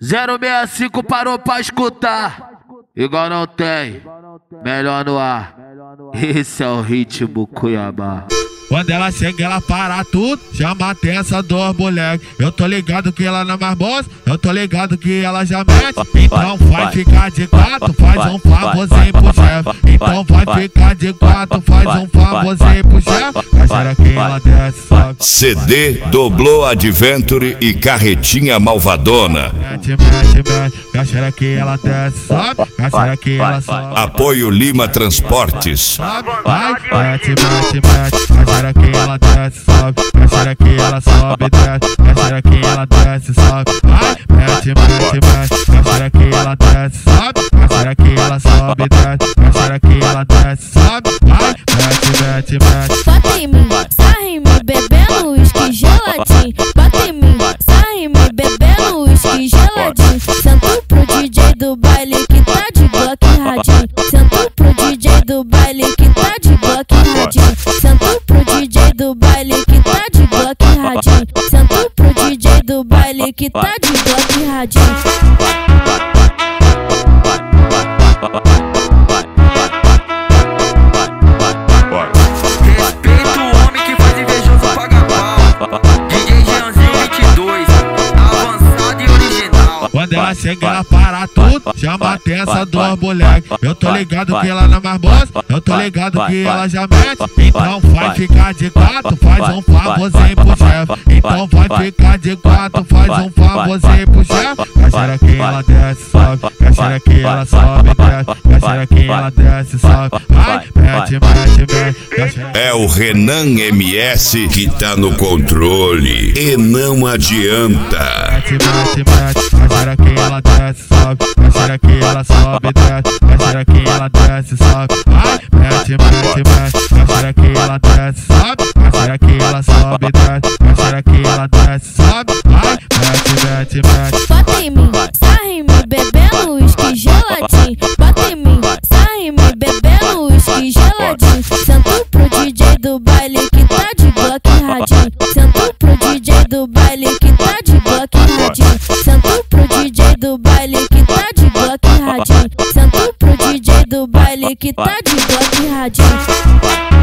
065 parou pra escutar. Igual não tem, melhor no ar. Esse é o ritmo Cuiabá. Quando ela chega, ela para tudo, chama a atenção dos moleque. Eu tô ligado que ela não é mais boss, eu tô ligado que ela já mete. Então vai ficar de quatro, faz um favorzinho pro chefe. Então vai ficar de quatro, faz um favorzinho pro chefe. Caixera que ela desce, sobe. CD Doblô Adventure e Carretinha Malvadona. Mete, caixera que ela desce, sobe. Caixera que ela sobe. Apoio Lima Transportes. Vai, mete, caixera que ela desce, sobe. Caixera que ela sobe, desce. Caixera que ela desce, sobe. Vai, mete, caixera que ela desce, sobe. Caixera que ela sobe, desce. Caixera que ela desce, sobe. Vai, mete. Bota em mim, sarra em mim, bebendo uísque geladinho. Bota em mim, sarra em mim, bebendo uísque geladinho. Sento pro DJ do baile que tá de Glock radinho. Sento pro DJ do baile que tá de Glock radinho. Sento pro DJ do baile que tá de Glock radinho. Sento pro DJ do baile que tá de Glock radinho. Quando ela chega, ela para tudo, chama a atenção dos moleque. Eu tô ligado que ela não é mais boss, eu tô ligado que ela já mete. Então vai ficar de quatro, faz um favorzinho pro chefe. Então vai ficar de quatro, faz um favorzinho pro chefe. Caixera que ela desce, sobe. Caixera que ela sobe, desce. Caixera que ela desce, sobe. Vai, mete. É o Renan MS que tá no controle e não adianta. Caixera que ela desce, sobe. Caixera que ela sobe, desce. Caixera que ela desce, sobe. Vai, mete. Caixera que ela desce, sobe. Caixera que ela sobe, desce. Caixera que ela desce, sobe. Vai, mete. Bota em mim, sarra em mim, bebendo uísque geladinho. Bota em mim, sarra em mim, bebendo uísque geladinho. Sento pro DJ do baile que tá de Glock radinho. Sento pro DJ do baile que tá de Glock radinho. Sento pro DJ do baile que tá de Glock radinho. Sento pro DJ do baile que tá de Glock radinho.